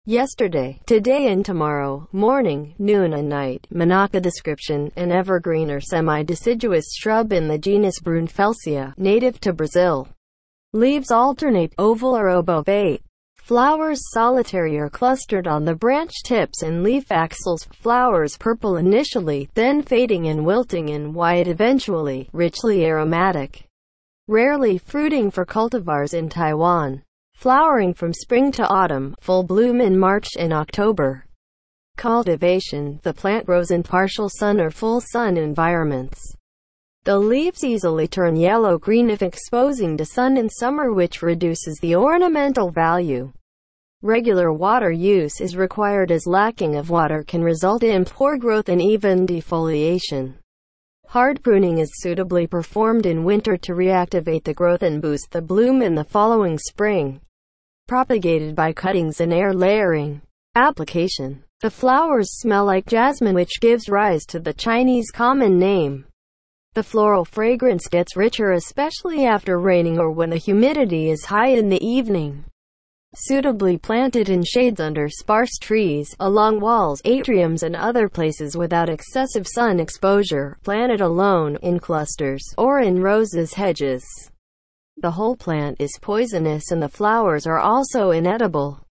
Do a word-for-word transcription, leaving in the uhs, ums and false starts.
yesterday, today and tomorrow, morning, noon and night. Monaca description: an evergreen or semi-deciduous shrub in the genus Brunfelsia, native to Brazil. Leaves alternate, oval or obovate. Flowers solitary or clustered on the branch tips and leaf axils. Flowers purple initially, then fading and wilting in white eventually. Richly aromatic. Rarely fruiting for cultivars in Taiwan. Flowering from spring to autumn, full bloom in March and October. Cultivation: the plant grows in partial sun or full sun environments. The leaves easily turn yellow-green if exposing to sun in summer, which reduces the ornamental value. Regular water use is required as lacking of water can result in poor growth and even defoliation. Hard pruning is suitably performed in winter to reactivate the growth and boost the bloom in the following spring. Propagated by cuttings and air layering. Application: the flowers smell like jasmine, which gives rise to the Chinese common name. The floral fragrance gets richer especially after raining or when the humidity is high in the evening. Suitably planted in shades under sparse trees, along walls, atriums and other places without excessive sun exposure. Planted alone, in clusters, or in rows as hedges. The whole plant is poisonous and the flowers are also inedible.